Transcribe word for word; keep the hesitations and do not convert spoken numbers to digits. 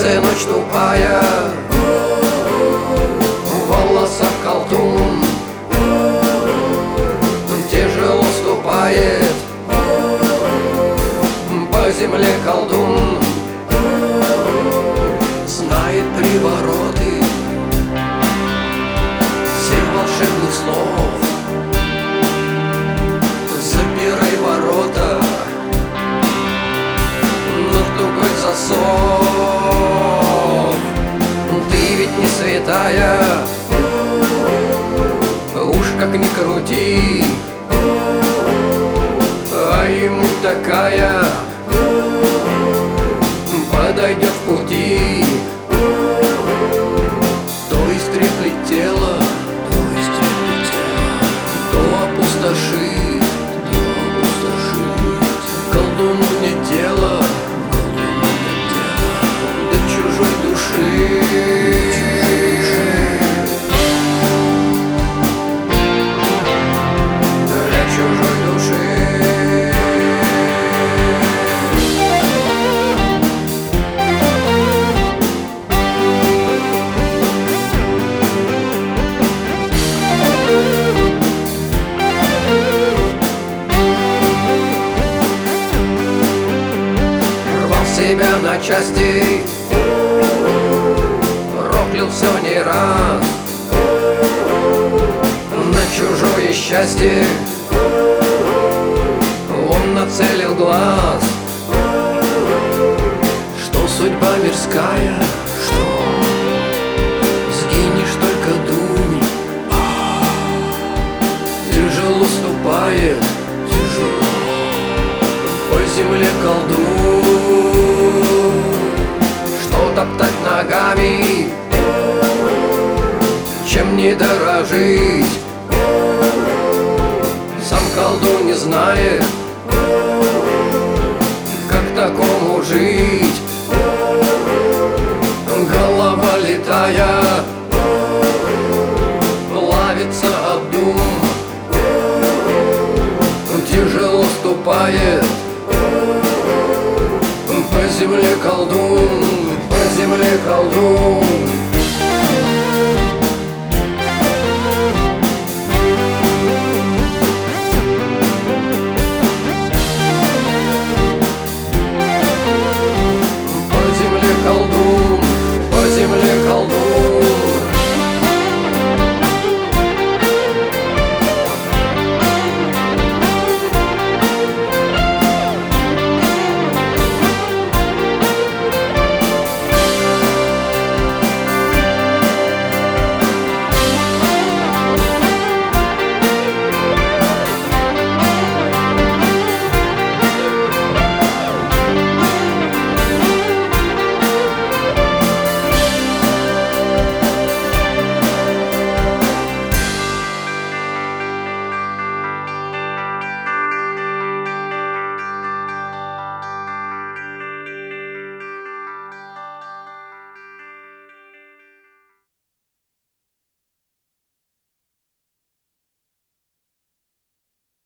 сердце ночь тупая, в волосах колдун, тяжело ступает по земле колдун. Знает привороты всех волшебных слов. Запирай ворота на тугой засов. Ты ведь не святая, уж как ни крути, а ему такая подойдет в пути. То истреплет тело, то истреплет тело, то опустошит, то опустошит. Колдуну нет дела, колдуну нет дела до чужой души. Для чужой души. Себя на части, проклял все не раз, на чужое счастье он нацелил глаз. Что судьба мирская, что сгинешь, только думай. Тяжело ступает, тяжело по земле колдун. Что топтать ногами, чем не дорожить. Сам колдун не знает, как такому жить. Голова летая плавится об дум. Тяжело ступает по земле колдун, по земле колдун.